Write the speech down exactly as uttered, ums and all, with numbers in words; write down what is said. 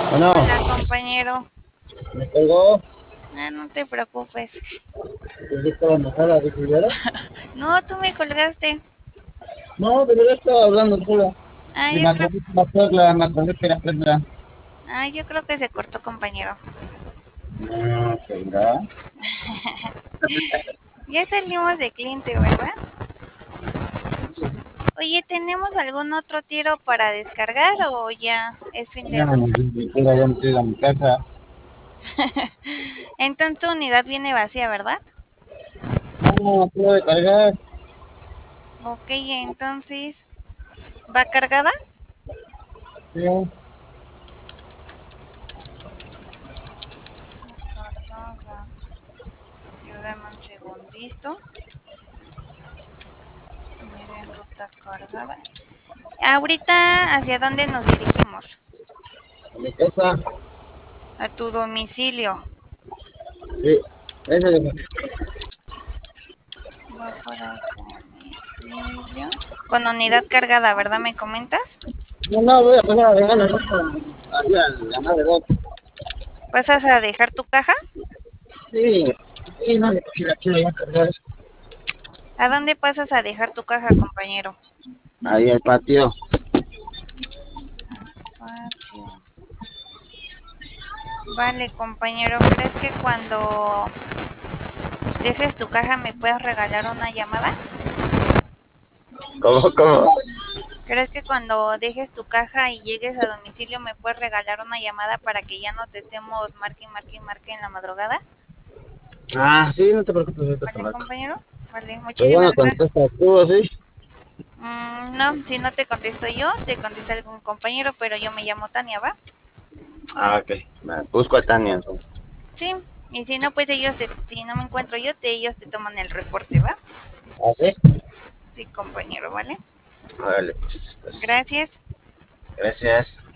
Bueno, Hola, compañero. me colgó, Ah, no te preocupes. pues yo estaba enojada, dije, ¿y ahora? No, tú me colgaste. No, pero yo estaba hablando solo. Ah, Y yo me creo, acordé que era Puebla, me acordé que era Puebla. ah, yo creo que se cortó, compañero. No, venga. Ya salimos de cliente, ¿verdad? Oye, ¿tenemos algún otro tiro para descargar o ya es fin de Ya me ruta? metí, ya me estoy a mi casa. Entonces tu unidad viene vacía, ¿verdad? No, no, acabo de cargar. Ok, entonces, ¿va cargada? Sí, Cargada. Yo dame un segundito. Miren, ruta cargada. Ahorita, ¿hacia dónde nos dirigimos? a mi casa. A tu domicilio. Sí, ese de Va para domicilio. Con unidad cargada, ¿verdad? ¿Me comentas? No, no, voy a pasar a dejar la ropa ahí a la madre dos. ¿Pasas a dejar tu caja? Sí, sí, no, si la quiero ya cargar. ¿A dónde pasas a dejar tu caja, compañero? Ahí al patio. Patio. Vale, compañero. ¿Crees que cuando dejes tu caja me puedas regalar una llamada? ¿Cómo, cómo? ¿Crees que cuando dejes tu caja y llegues a domicilio me puedes regalar una llamada para que ya no te estemos marque y marque y marque en la madrugada? Ah, sí, no te preocupes, ahorita te ¿Vale, marco. compañero? Vale, Pero muchísimas bueno, gracias. contesta tú, ¿sí? Mm, no, si no te contesto yo, te contesta algún compañero, pero yo me llamo Tania, ¿va? Ah, ok. Me busco a Tania entonces. Sí, y si no, pues ellos, te, si no me encuentro yo, te, ellos te toman el reporte, ¿va? ¿Ah, sí? Sí, compañero, ¿vale? Órale, pues, pues, Gracias. gracias.